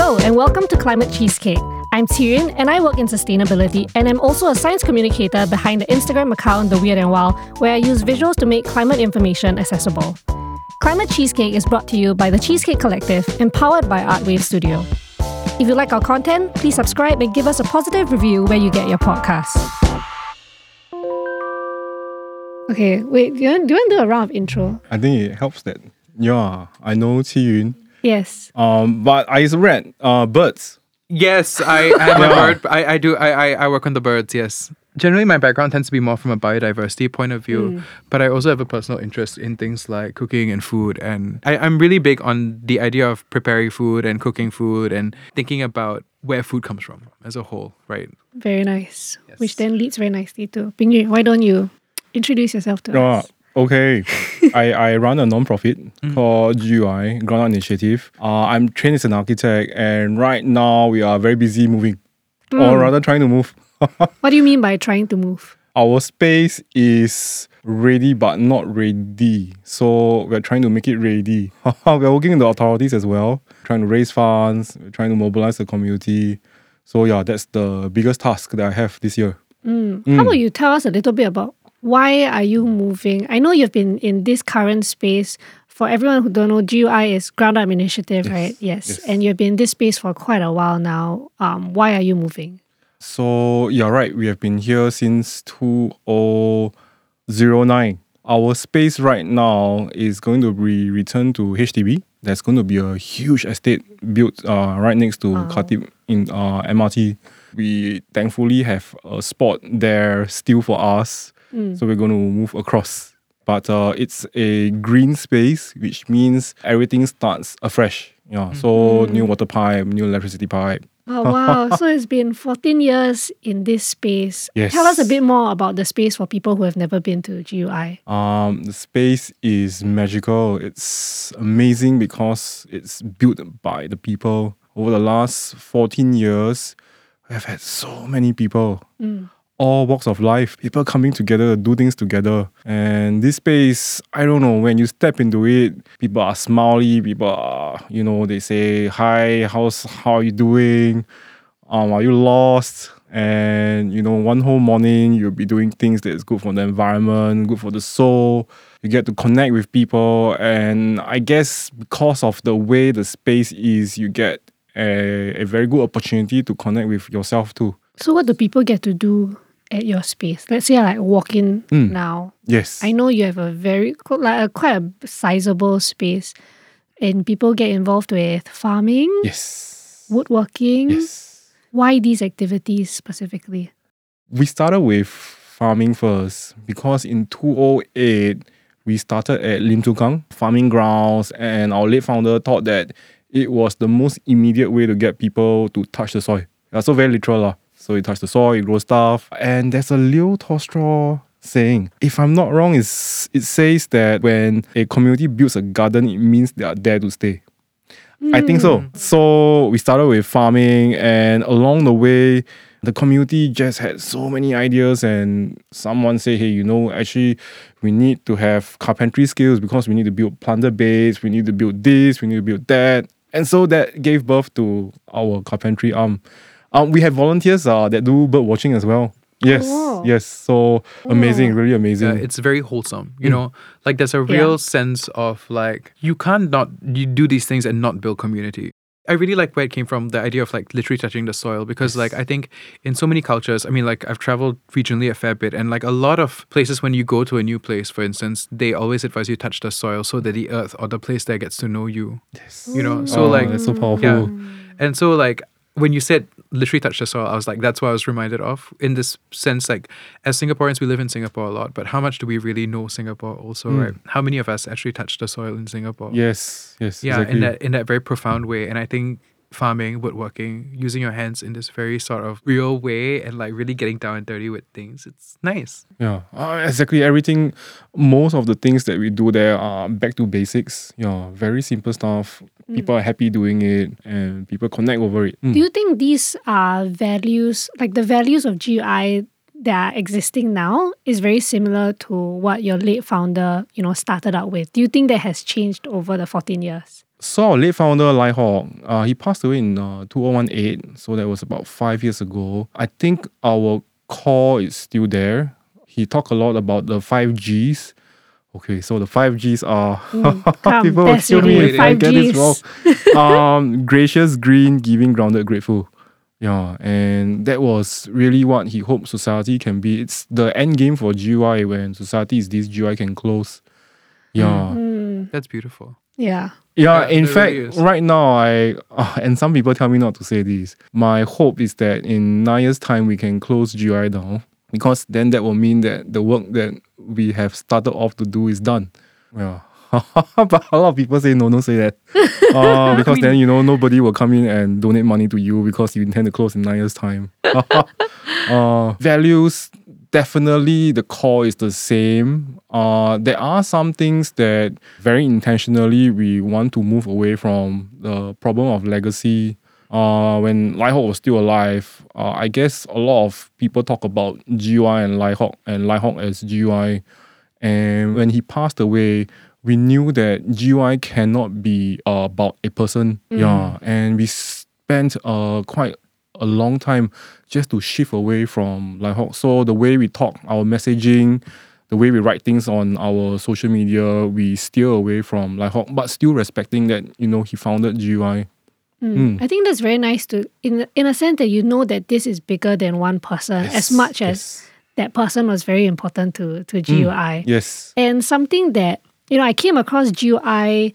Hello and welcome to Climate Cheesecake. I'm Tyrion and I work in sustainability, and I'm also a science communicator behind the Instagram account The Weird and Wild, where I use visuals to make climate information accessible. Climate Cheesecake is brought to you by the Cheesecake Collective and powered by Artwave Studio. If you like our content, please subscribe and give us a positive review where you get your podcasts. Okay, wait, do you want to do a round of intro? I think it helps that, I know Qi Yun. Yes. But I read birds. Yes, I am a bird. I work on the birds, yes. Generally, my background tends to be more from a biodiversity point of view, but I also have a personal interest in things like cooking and food. And I'm really big on the idea of preparing food and cooking food and thinking about where food comes from as a whole, right? Very nice. Yes. Which then leads very nicely to Pingyu. Why don't you introduce yourself to us? Okay. I run a non-profit called GUI, Ground Up Initiative. I'm trained as an architect, and right now we are very busy moving, or rather trying to move. What do you mean by trying to move? Our space is ready but not ready. So we're trying to make it ready. We're working with the authorities as well, trying to raise funds, trying to mobilize the community. So yeah, that's the biggest task that I have this year. How about you tell us a little bit about why are you moving? I know you've been in this current space. For everyone who don't know, GUI is Ground Up Initiative, right? Yes. And you've been in this space for quite a while now. Why are you moving? So you're right, we have been here since 2009. Our space right now is going to be returned to HDB. There's going to be a huge estate built right next to Khatib in MRT. We thankfully have a spot there still for us. So we're going to move across. But it's a green space, which means everything starts afresh. So new water pipe, new electricity pipe. Oh, wow. So it's been 14 years in this space. Yes. Tell us a bit more about the space for people who have never been to GUI. The space is magical. It's amazing because it's built by the people. Over the last 14 years, we have had so many people. All walks of life, people coming together, do things together. And this space, I don't know, when you step into it, people are smiley, people are, they say, hi, how are you doing? Are you lost? And, one whole morning, you'll be doing things that's good for the environment, good for the soul. You get to connect with people. And I guess because of the way the space is, you get a very good opportunity to connect with yourself too. So what do people get to do at your space? Let's say I walk in now. Yes. I know you have a quite a sizable space, and people get involved with farming, Yes. woodworking. Yes. Why these activities specifically? We started with farming first because in 2008, we started at Lim Chu Kang farming grounds, and our late founder thought that it was the most immediate way to get people to touch the soil. Yeah, so very literal. So you touch the soil, you grow stuff. And there's a Leo Tolstoy saying, if I'm not wrong, it says that when a community builds a garden, it means they are there to stay. I think so. So we started with farming, and along the way, the community just had so many ideas, and someone say, hey, actually, we need to have carpentry skills because we need to build planter beds, we need to build this, we need to build that. And so that gave birth to our carpentry arm. We have volunteers that do bird watching as well. Yes, yes. So amazing, really amazing. Yeah, it's very wholesome. There's a real sense of you can't you do these things and not build community. I really like where it came from, the idea of literally touching the soil, because I think in so many cultures, I've traveled regionally a fair bit, and a lot of places, when you go to a new place, for instance, they always advise you touch the soil so that the earth or the place there gets to know you. Yes. So that's so powerful. Yeah. And so when you said literally touch the soil, I was that's what I was reminded of, in this sense, as Singaporeans, we live in Singapore a lot, but how much do we really know Singapore also, right? How many of us actually touch the soil in Singapore? Yes, Yeah, exactly. in that very profound way. And I think farming, woodworking, using your hands in this very sort of real way and really getting down and dirty with things, it's nice. Yeah, exactly. Everything, most of the things that we do there are back to basics. Yeah, very simple stuff. People are happy doing it, and people connect over it. Do you think these are values, the values of GUI that are existing now is very similar to what your late founder, started out with? Do you think that has changed over the 14 years? So our late founder, Lai Hawk, he passed away in 2018. So that was about 5 years ago. I think our core is still there. He talked a lot about the 5Gs. Okay, so the 5Gs are people will that's kill me really if I get this 5Gs. wrong. Gracious, green, giving, grounded, grateful. Yeah, and that was really what he hoped society can be. It's the end game for GUI. When society is this, GUI can close. Yeah. That's beautiful. Yeah. Yeah, Yeah, in there fact, really is. right now, and some people tell me not to say this. My hope is that in 9 years' time, we can close GUI down, because then that will mean that the work that we have started off to do is done. Yeah. But a lot of people say, no, don't say that. Because then, nobody will come in and donate money to you because you intend to close in 9 years' time. Values, definitely the core is the same. There are some things that very intentionally we want to move away from. The problem of legacy. When Lai Hawk was still alive, I guess a lot of people talk about GUI and Lai Hawk as GUI. And when he passed away, we knew that GUI cannot be about a person. Yeah, and we spent quite a long time just to shift away from Lai Hawk. So the way we talk, our messaging, the way we write things on our social media, we steer away from Lai Hawk, but still respecting that, he founded GUI. I think that's very nice to, in a sense that you know that this is bigger than one person, as much as that person was very important to GUI. Yes. And something that, I came across GUI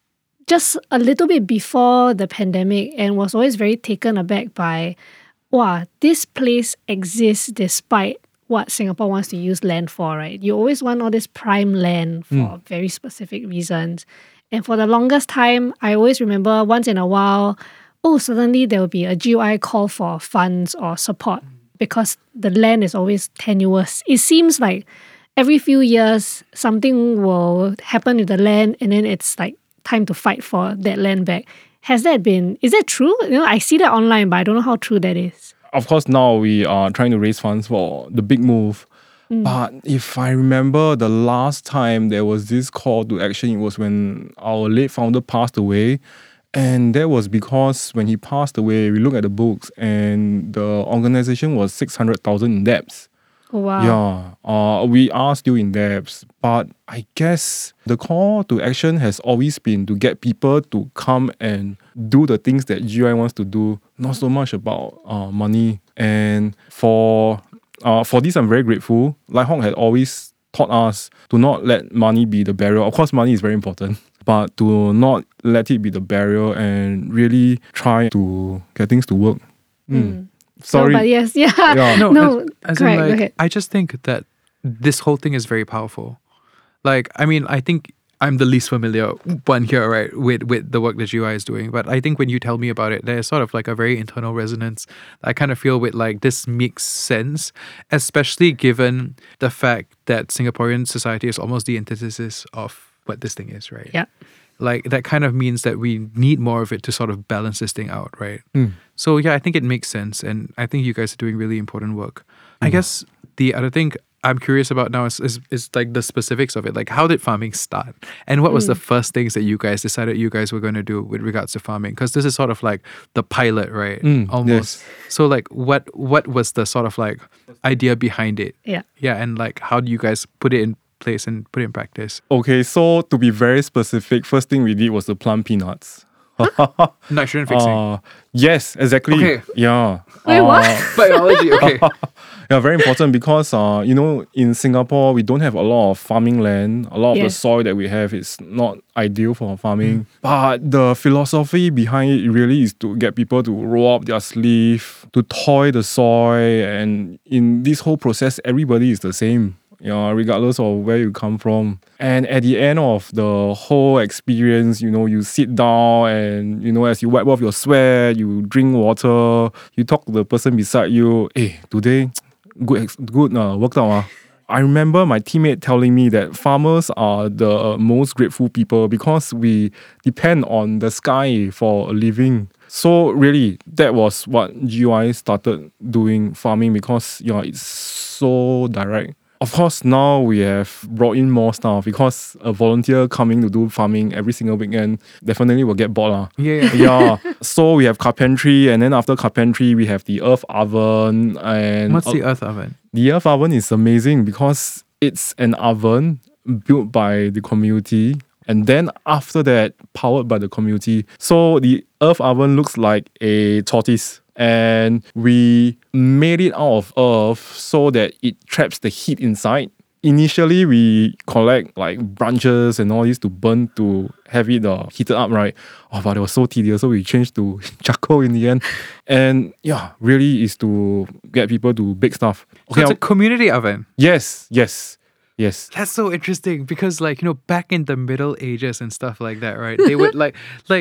just a little bit before the pandemic and was always very taken aback by, wow, this place exists despite what Singapore wants to use land for, right? You always want all this prime land for very specific reasons. And for the longest time, I always remember once in a while, suddenly there will be a GUI call for funds or support because the land is always tenuous. It seems like every few years, something will happen with the land and then it's like time to fight for that land back. Is that true? I see that online, but I don't know how true that is. Of course, now we are trying to raise funds for the big move. But if I remember the last time there was this call to action, it was when our late founder passed away. And that was because when he passed away, we looked at the books and the organization was 600,000 in debts. Oh, wow. Yeah, we are still in debts. But I guess the call to action has always been to get people to come and do the things that GUI wants to do, not so much about money. And for this, I'm very grateful. Lai Hawk had always taught us to not let money be the barrier. Of course, money is very important, but to not let it be the barrier and really try to get things to work. Sorry. No, but yes, yeah. No, as in, correct. like, Okay. I just think that this whole thing is very powerful. Like, I mean, I think I'm the least familiar one here, right, with the work that GUI is doing. But I think when you tell me about it, there's sort of like a very internal resonance I kind of feel with, like, this makes sense, especially given the fact that Singaporean society is almost the antithesis of what this thing is, right? Yeah. Like, that kind of means that we need more of it to sort of balance this thing out, right? So, yeah, I think it makes sense. And I think you guys are doing really important work. I guess the other thing I'm curious about now is like the specifics of it. Like, how did farming start? And what was the first things that you guys decided you guys were going to do with regards to farming? Because this is sort of like the pilot, right? Almost. Yes. So, like, what was the sort of like idea behind it? Yeah. Yeah, and like, how do you guys put it in place and put it in practice? Okay, so to be very specific, first thing we did was to plant peanuts. Nitrogen fixing. Yes, exactly. Okay. Yeah. Wait, what? Biology, okay. Yeah, very important because in Singapore we don't have a lot of farming land. A lot of the Yes. soil that we have is not ideal for farming. But the philosophy behind it really is to get people to roll up their sleeve, to toy the soil, and in this whole process, everybody is the same. Regardless of where you come from. And at the end of the whole experience, you sit down and, as you wipe off your sweat, you drink water, you talk to the person beside you. Hey, today, good worked out. I remember my teammate telling me that farmers are the most grateful people because we depend on the sky for a living. So really, that was what GUI started doing, farming, because it's so direct. Of course, now we have brought in more staff because a volunteer coming to do farming every single weekend definitely will get bored. Yeah. Yeah. So we have carpentry, and then after carpentry, we have the earth oven. And What's the earth oven? the earth oven is amazing because it's an oven built by the community. And then after that, powered by the community. So the earth oven looks like a tortoise. And we made it out of earth so that it traps the heat inside. Initially, we collect like branches and all this to burn to have it heated up, right? Oh, but it was so tedious, so we changed to charcoal in the end. And yeah, really is to get people to bake stuff. So it's a community oven. Yes. That's so interesting because, like, you know, back in the Middle Ages and stuff like that, right? They would like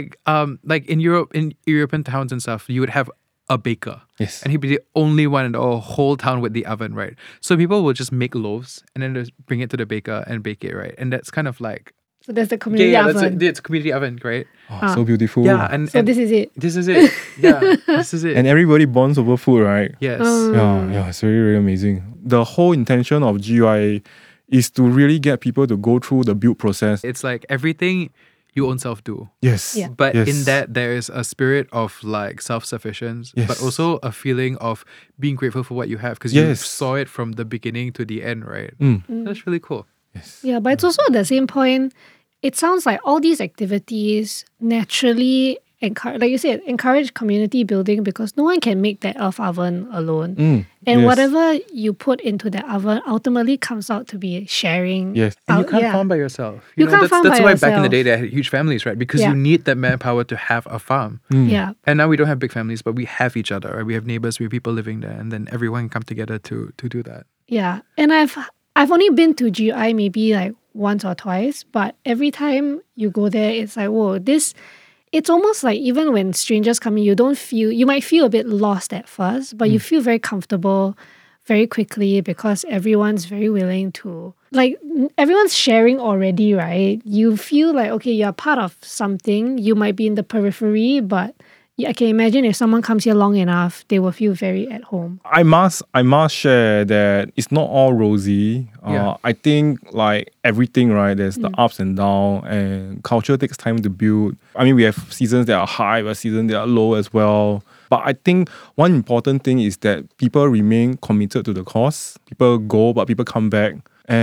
in Europe, in European towns and stuff, you would have a baker. Yes. And he'd be the only one in the whole town with the oven, right? So people will just make loaves and then just bring it to the baker and bake it, right? And that's kind of like So that's the community oven. it's a community oven, right? Oh, so beautiful. Yeah, and this is it. This is it. Yeah, this is it. And everybody bonds over food, right? Yes. Yeah, it's really, really amazing. The whole intention of GUI is to really get people to go through the build process. It's like everything you own self do. Yes. Yeah. But yes. in that, there is a spirit of like self-sufficiency, Yes. but also a feeling of being grateful for what you have because you Yes. saw it from the beginning to the end, right? Mm. That's really cool. Yes. Yeah, but it's also at the same point, it sounds like all these activities naturally encourage, like you said, encourage community building because no one can make that earth oven alone. Mm. And Yes. whatever you put into the oven ultimately comes out to be sharing. Yes. And you out- can't yeah. farm by yourself. You know, can't that's farm that's by why back in the yourself. day they had huge families, right? Because Yeah. you need that manpower to have a farm. Yeah. And now we don't have big families, but we have each other, right? We have neighbors, we have people living there, and then everyone can come together to do that. Yeah. And I've only been to GI maybe like once or twice, but every time you go there, it's like, whoa, it's almost like even when strangers come in, you might feel a bit lost at first, but you feel very comfortable very quickly because everyone's very willing to, like, everyone's sharing already, right? You feel like, okay, you're part of something. You might be in the periphery, but I can imagine if someone comes here long enough, they will feel very at home. I must share that it's not all rosy. Yeah. I think like everything, right? There's the ups and downs, and culture takes time to build. I mean, we have seasons that are high, but seasons that are low as well. But I think one important thing is that people remain committed to the cause. People go, but people come back,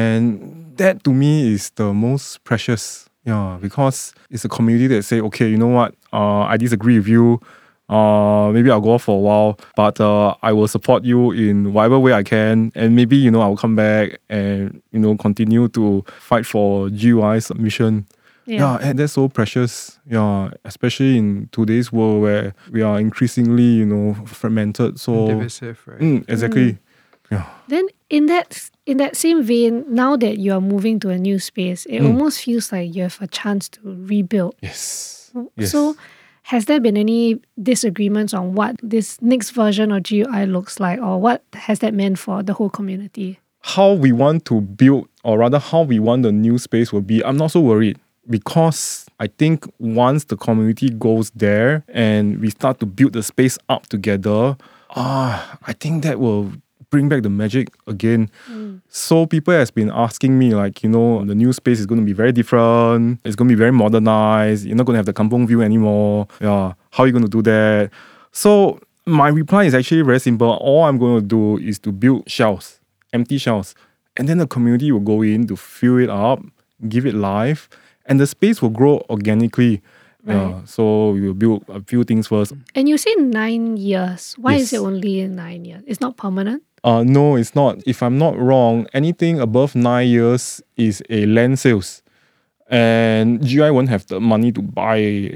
and that to me is the most precious. Yeah, because it's a community that say, okay, you know what? I disagree with you. Maybe I'll go off for a while, but I will support you in whatever way I can, and maybe I'll come back and continue to fight for GUI submission. Yeah, and that's so precious. Yeah, especially in today's world where we are increasingly fragmented. So Divisive, right? exactly. Yeah. Then in that same vein, now that you are moving to a new space, it almost feels like you have a chance to rebuild. Yes. So has there been any disagreements on what this next version of GUI looks like, or what has that meant for the whole community? How we want to build, or rather how we want the new space will be, I'm not so worried. Because I think once the community goes there and we start to build the space up together, I think that will bring back the magic again. So people has been asking me like, the new space is going to be very different. It's going to be very modernized. You're not going to have the kampong view anymore. Yeah, how are you going to do that? So my reply is actually very simple. All I'm going to do is to build shells, empty shells. And then the community will go in to fill it up, give it life. And the space will grow organically. Right. So we will build a few things first. And you say 9 years. Why is Yes. it only 9 years? It's not permanent? No, it's not. If I'm not wrong, anything above 9 years is a land sales. And GI won't have the money to buy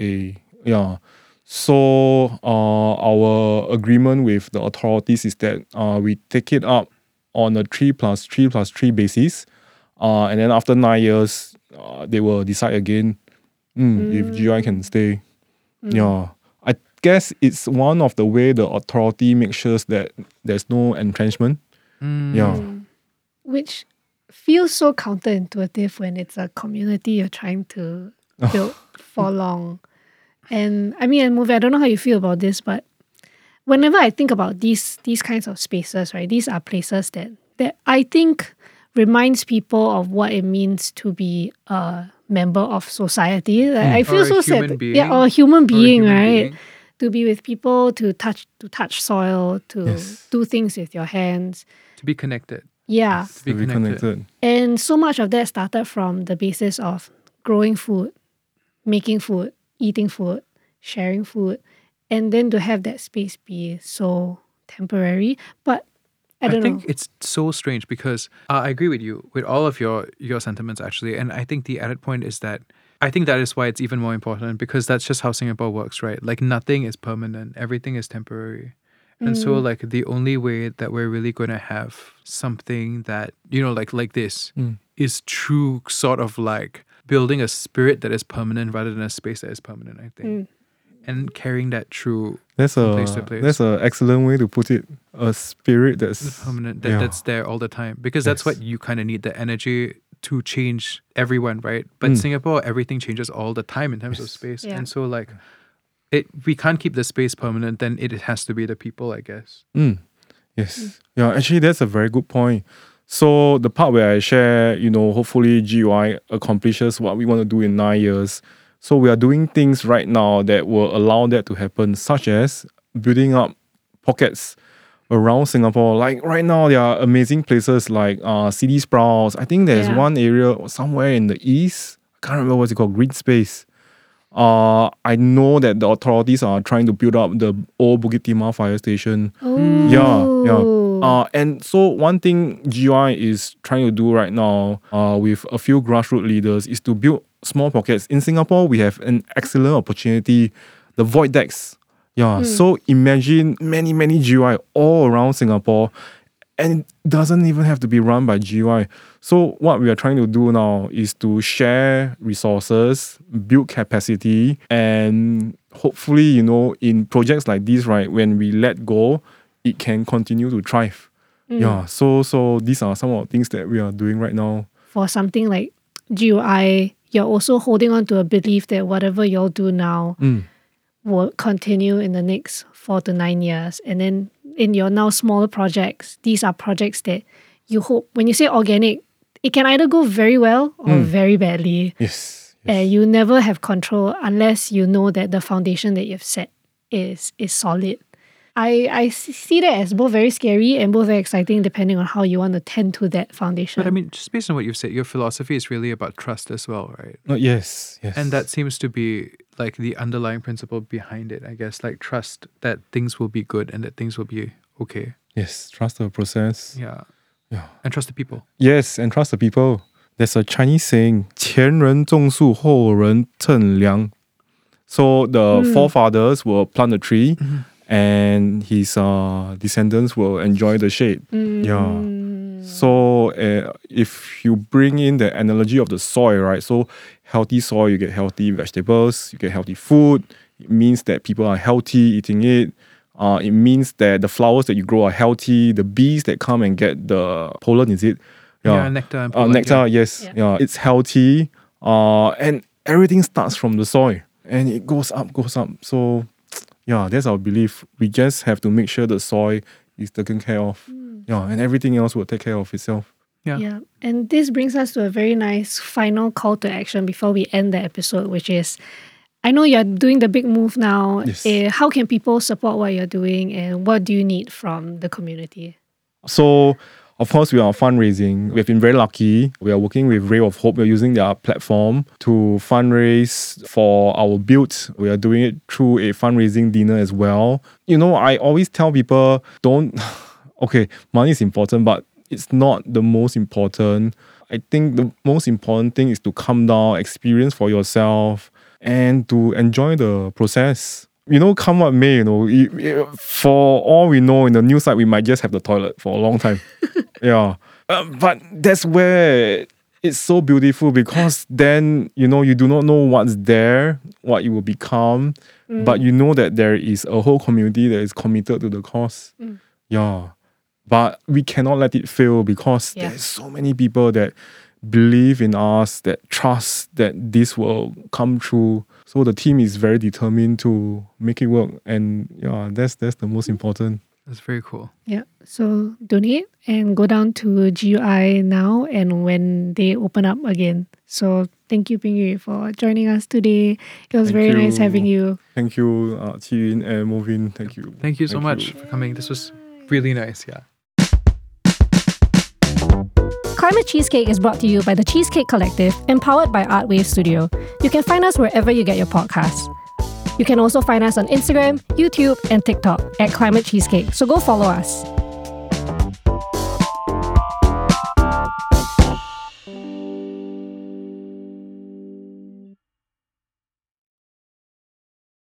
So our agreement with the authorities is that we take it up on a 3+3+3 basis. And then after 9 years, they will decide again if GI can stay. Yeah. I guess it's one of the way the authority makes sure that there's no entrenchment. Yeah. Which feels so counterintuitive when it's a community you're trying to build for long. And I mean, Muvi, I don't know how you feel about this, but whenever I think about these kinds of spaces, right, these are places that I think reminds people of what it means to be a member of society. Like, I feel Or a so human sad. being. Yeah, or a human being, human right? being. To be with people, to touch soil, to Yes. do things with your hands. To be connected. Yeah. To be connected. And so much of that started from the basis of growing food, making food, eating food, sharing food, and then to have that space be so temporary. But I don't think know. it's so strange because I agree with you with all of your sentiments actually, and I think the added point is that I think that is why it's even more important because that's just how Singapore works, right? Like nothing is permanent, everything is temporary. And so like the only way that we're really going to have something that, like this is true sort of like building a spirit that is permanent rather than a space that is permanent, I think. And carrying that through That's from place to place. That's an excellent way to put it. A spirit that's permanent, that's there all the time. Because that's what you kind of need, the energy to change everyone, right? But Singapore, everything changes all the time in terms of space. Yeah. And so like we can't keep the space permanent, then it has to be the people, I guess. Yes. Yeah, actually that's a very good point. So the part where I share, hopefully GUI accomplishes what we want to do in 9 years. So we are doing things right now that will allow that to happen, such as building up pockets around Singapore. Like right now, there are amazing places like CD Sprouts. I think there's one area somewhere in the east. I can't remember what's it called, Green Space. I know that the authorities are trying to build up the old Bukit Timah fire station. Yeah. And so one thing GUI is trying to do right now with a few grassroots leaders is to build small pockets. In Singapore, we have an excellent opportunity, the void decks. Yeah, so imagine many, many GUI all around Singapore, and it doesn't even have to be run by GUI. So what we are trying to do now is to share resources, build capacity, and hopefully, in projects like this, right, when we let go, it can continue to thrive. Yeah, so these are some of the things that we are doing right now. For something like GUI, you're also holding on to a belief that whatever you'll do now will continue in the next 4 to 9 years. And then in your now smaller projects, these are projects that you hope, when you say organic, it can either go very well or very badly. Yes. And you never have control unless you know that the foundation that you've set is solid. I see that as both very scary and both very exciting depending on how you want to tend to that foundation. But I mean, just based on what you've said, your philosophy is really about trust as well, right? Yes. And that seems to be like the underlying principle behind it, I guess. Like trust that things will be good and that things will be okay. Yes, trust the process. Yeah. Yeah. And trust the people. Yes, and trust the people. There's a Chinese saying, 前人种树,后人乘凉. So the forefathers will plant a tree and his descendants will enjoy the shade. Yeah. So if you bring in the analogy of the soil, right? So healthy soil, you get healthy vegetables, you get healthy food. It means that people are healthy eating it. It means that the flowers that you grow are healthy. The bees that come and get the pollen, is it? Yeah, nectar and pollen. Nectar, yes. Yeah, it's healthy. And everything starts from the soil. And it goes up. So, yeah, that's our belief. We just have to make sure the soil is taken care of. Yeah, and everything else will take care of itself. Yeah. And this brings us to a very nice final call to action before we end the episode, which is, I know you're doing the big move now. Yes. How can people support what you're doing and what do you need from the community? So, of course, we are fundraising. We've been very lucky. We are working with Ray of Hope. We're using their platform to fundraise for our build. We are doing it through a fundraising dinner as well. I always tell people, okay, money is important, but it's not the most important. I think the most important thing is to come down, experience for yourself, and to enjoy the process. Come what may, for all we know, in the new site, we might just have the toilet for a long time. Yeah. But that's where it's so beautiful because then, you do not know what's there, what it will become, but you know that there is a whole community that is committed to the cause. Yeah. But we cannot let it fail because there's so many people that believe in us, that trust that this will come true. So the team is very determined to make it work. And yeah, that's the most important. That's very cool. Yeah. So donate and go down to GUI now and when they open up again. So thank you, Ping Yu, for joining us today. It was very nice having you. Thank you, Qi Yun and Movin. Thank you. Thank you so much for coming. This was really nice. Yeah. Climate Cheesecake is brought to you by the Cheesecake Collective and powered by Artwave Studio. You can find us wherever you get your podcasts. You can also find us on Instagram, YouTube, and TikTok at Climate Cheesecake, so go follow us.